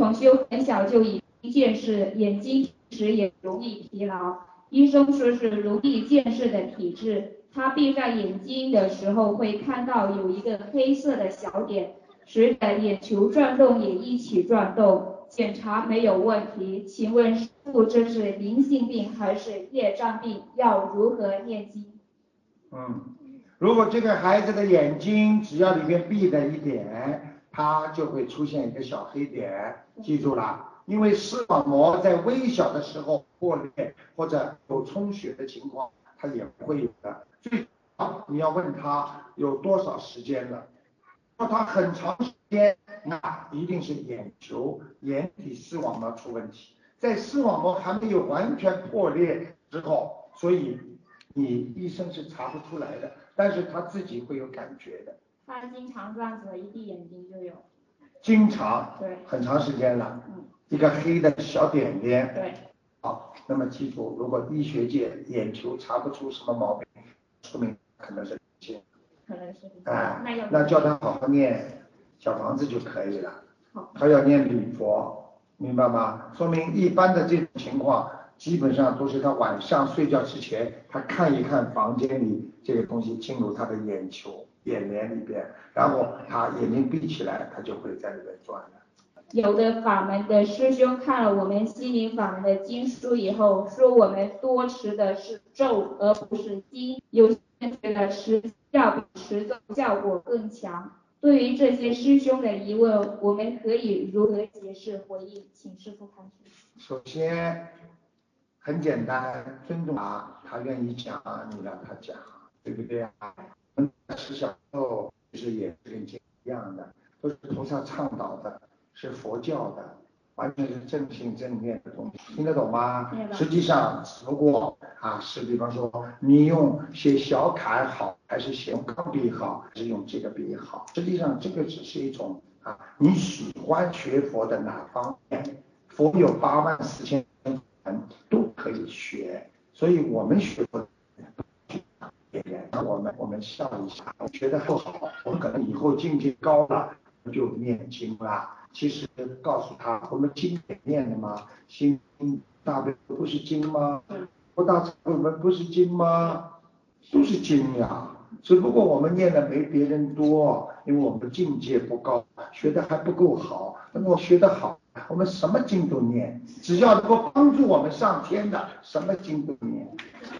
同修很小就已经见识，眼睛时也容易疲劳。医生说是容易见识的体质，他闭上眼睛的时候会看到有一个黑色的小点，随着眼球转动也一起转动，检查没有问题。请问师父，这是灵性病还是业障病？要如何念经？ 如果这个孩子的眼睛只要里面闭了一点，它就会出现一个小黑点，记住了。因为视网膜在微小的时候破裂或者有充血的情况，它也会有的。最好你要问他有多少时间了，如果他很长时间，那一定是眼球、眼底视网膜出问题。在视网膜还没有完全破裂之后，所以你医生是查不出来的，但是他自己会有感觉的。 他经常这样子，一闭眼睛就有。 经常， 对， 很长时间了，一个黑的小点点。 对。 好，那么记住，如果医学界眼球查不出什么毛病，说明可能是灵性。 可能是。 那叫他好好念小房子就可以了。 好。 他要念礼佛，明白吗？说明一般的这种情况，基本上都是他晚上睡觉之前，他看一看房间里这个东西进入他的眼球、眼帘里边，然后他眼睛闭起来，他就会在里面转了。 有的法门的师兄看了我们心灵法门的经书以后，说我们多持的是咒而不是经，有些人觉得持教比持咒效果更强。对于这些师兄的疑问，我们可以如何解释回应？请师父开始。 首先很简单，尊重他愿意讲，你让他讲，对不对啊？持小咒其实也是跟经一样的，都是菩萨倡导的，是佛教的，完全是正信正念的东西，听得懂吗？实际上只不过是比方说你用写小楷好，还是写用钢笔好，还是用这个笔好，实际上这个只是一种你喜欢学佛的哪方面，佛有84000人都可以学，所以我们学佛我们笑一下，觉得不好，我们可能以后境界高了就念经啦。其实告诉他，我们经也念的吗？心大悲不是经吗？不大忏悔文不是经吗？都是经呀，只不过我们念的没别人多，因为我们的境界不高，学的还不够好。那么学得好，我们什么经都念，只要能够帮助我们上天的，什么经都念。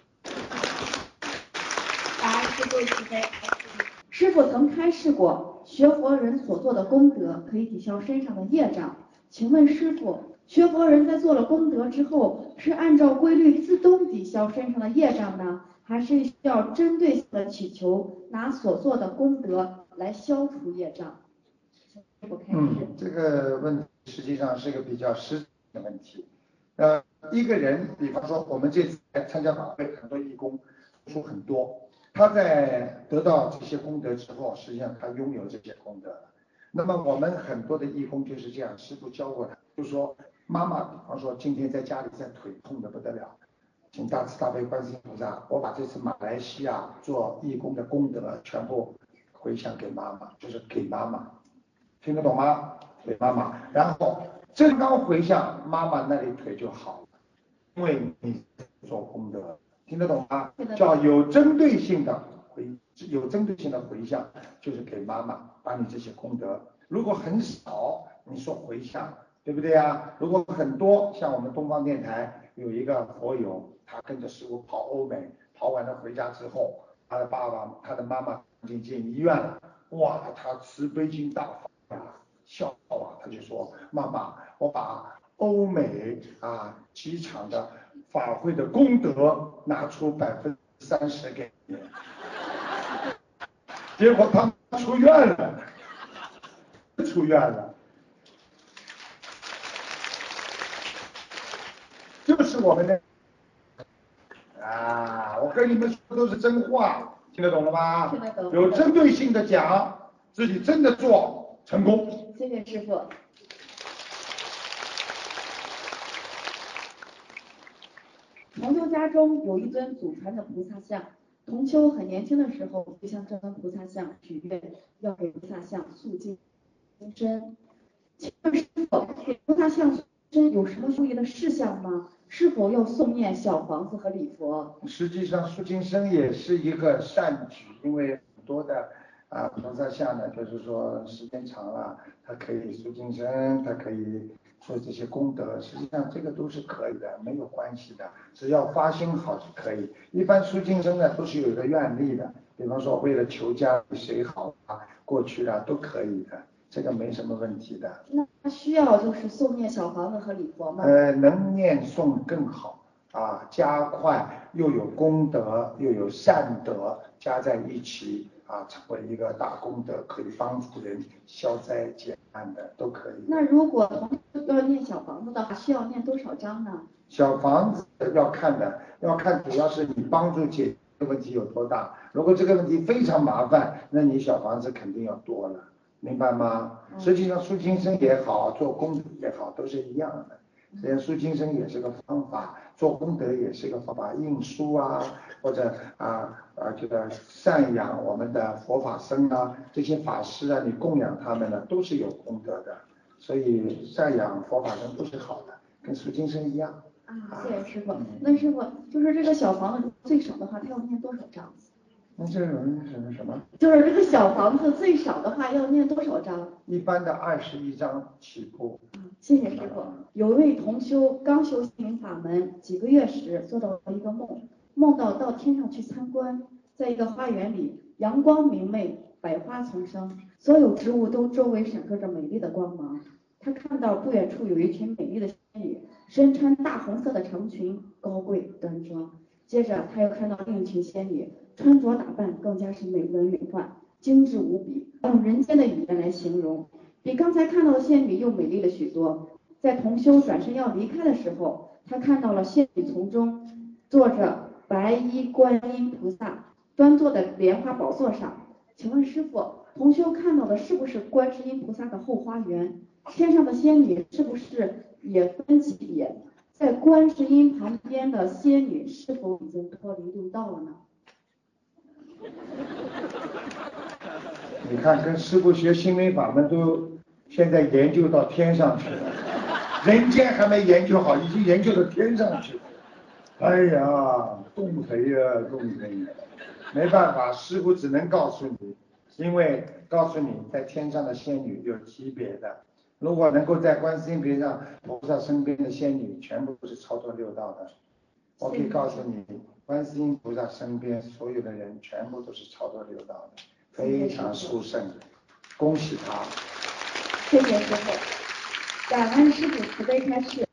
师父曾开示过，学佛人所做的功德可以抵消身上的业障。请问师父，学佛人在做了功德之后，是按照规律自动抵消身上的业障呢，还是需要针对性的祈求，拿所做的功德来消除业障？ 这个问题实际上是一个比较实际的问题。一个人，比方说我们这次来参加法会，很多义工付出很多，他在得到这些功德之后，实际上他拥有这些功德了。那么我们很多的义工就是这样，师父教过他，就说妈妈，比方说今天在家里在腿痛得不得了，请大慈大悲观世音菩萨，我把这次马来西亚做义工的功德全部回向给妈妈，就是给妈妈，听得懂吗？给妈妈，然后正刚回向，妈妈那里腿就好了，因为你做功德，听得懂吗？叫有针对性的回向，就是给妈妈把你这些功德。如果很少，你说回向，对不对啊？如果很多，像我们东方电台有一个佛友，他跟着师父跑欧美，跑完了回家之后，他的爸爸、他的妈妈已经进医院了，哇，他慈悲心大发呀，笑他就说妈妈，我把欧美机场的法会的功德拿出30%给你，结果他出院了，就是我们的我跟你们说都是真话，听得懂了吗？ 听得懂。 有针对性的讲，自己真的做成功。 谢谢师父。同修家中有一尊祖传的菩萨像，同修很年轻的时候就向这尊菩萨像许愿，要给菩萨像塑净身。请问师父，菩萨象征有什么注意的事项吗？是否要诵念小房子和礼佛？ 实际上塑金身也是一个善举，因为很多的菩萨像呢，就是说时间长了，它可以塑金身，它可以做这些功德，实际上这个都是可以的，没有关系的，只要发心好就可以。一般塑金身呢都是有一个愿力的，比方说为了求家里谁好啊，过去的都可以的，这个没什么问题的。 那需要就是诵念小房子和礼佛吗？ 能念诵更好加快，又有功德又有善德加在一起成为一个大功德，可以帮助人消灾解难的，都可以。 那如果要念小房子的话，需要念多少章呢？ 小房子要看的，要看主要是你帮助解决的问题有多大。如果这个问题非常麻烦，那你小房子肯定要多了，明白吗？实际上塑金身也好，做功德也好，都是一样的。塑金身也是个方法，做功德也是个方法，印书或者这个赡养我们的佛法僧这些法师你供养他们都是有功德的，所以赡养佛法僧都是好的，跟塑金身一样。 谢谢师傅。那师傅就是这个小房子最少的话，他要念多少章？ 这种什么？ 就是这个小房子最少的话要念多少章？ 一般的21章起步。 谢谢师傅。有一位同修刚修心法门几个月时，做到一个梦到天上去参观，在一个花园里，阳光明媚，百花丛生，所有植物都周围闪烁着美丽的光芒。他看到不远处有一群美丽的仙女，身穿大红色的长裙，高贵端庄。接着他又看到另一群仙女，穿着打扮更加是美轮美奂，精致无比，用人间的语言来形容，比刚才看到的仙女又美丽了许多。在同修转身要离开的时候，他看到了仙女丛中坐着白衣观音菩萨，端坐在莲花宝座上。请问师父，同修看到的是不是观世音菩萨的后花园？天上的仙女是不是也分级别？在观世音旁边的仙女是否已经脱离六道了呢？ 你看跟师父学心灵法门都现在研究到天上去了，人间还没研究好，已经研究到天上去了。哎呀，动谁呀动谁，没办法，师父只能告诉你，因为告诉你在天上的仙女有级别的，如果能够在观世音菩萨身边的仙女全部都是超脱六道的，我可以告诉你，观世音菩萨身边所有的人全部都是超脱六道的，非常殊胜，恭喜他。 谢谢师父，感恩师父慈悲开示。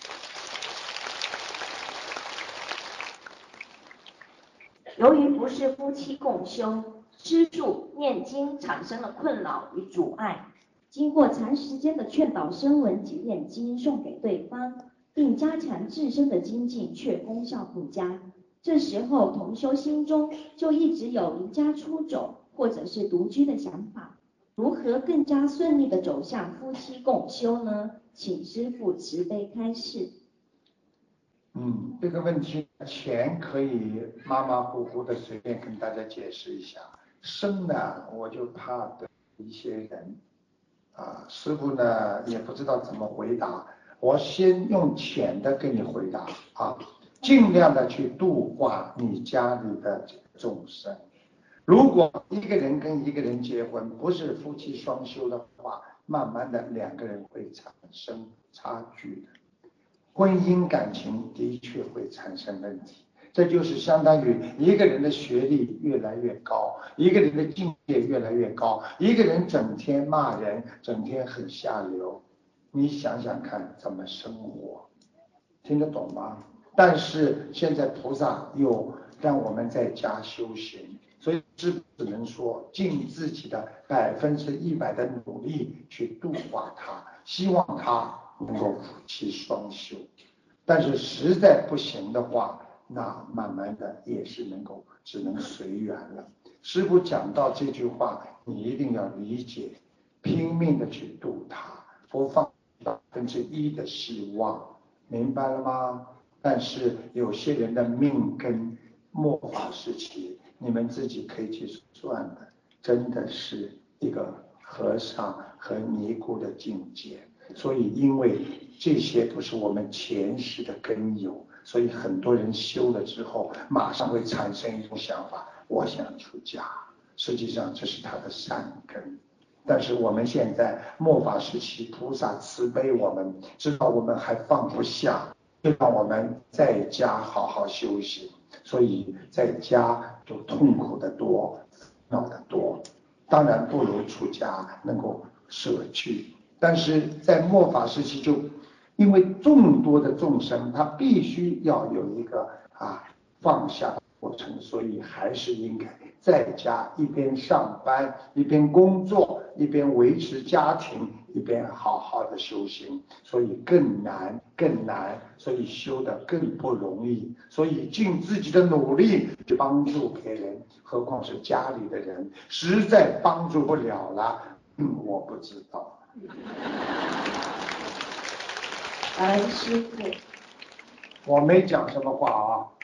由于不是夫妻共修，吃素念经产生了困扰与阻碍。经过长时间的劝导声闻及念经送给对方，并加强自身的精进，却功效不佳。这时候同修心中就一直有离家出走或者是独居的想法，如何更加顺利的走向夫妻共修呢？请师父慈悲开示。 这个问题前可以马马虎虎的随便跟大家解释一下，深呢我就怕得一些人师父呢也不知道怎么回答，我先用浅的给你回答尽量的去度化你家里的众生。如果一个人跟一个人结婚不是夫妻双修的话，慢慢的两个人会产生差距的，婚姻感情的确会产生问题。这就是相当于一个人的学历越来越高，一个人的境界越来越高，一个人整天骂人，整天很下流，你想想看怎么生活，听得懂吗？但是现在菩萨又让我们在家修行，所以只能说尽自己的100%的努力去度化他，希望他能够夫妻双修。但是实在不行的话，那慢慢的也是只能随缘了。师父讲到这句话，你一定要理解，拼命的去度他，不放1%的希望，明白了吗？但是有些人的命根末法时期，你们自己可以去算的，真的是一个和尚和尼姑的境界。 所以因为这些都是我们前世的根由，所以很多人修了之后马上会产生一种想法，我想出家，实际上这是他的善根。但是我们现在末法时期，菩萨慈悲我们，知道我们还放不下，就让我们在家好好修行，所以在家就痛苦的多，恼的多，当然不如出家能够舍去。但是在末法时期，就因为众多的众生，他必须要有一个放下的过程，所以还是应该在家一边上班，一边工作，一边维持家庭，一边好好的修行，所以更难，所以修得更不容易，所以尽自己的努力去帮助别人，何况是家里的人，实在帮助不了了，我不知道。 感恩师父。 我没讲什么话啊。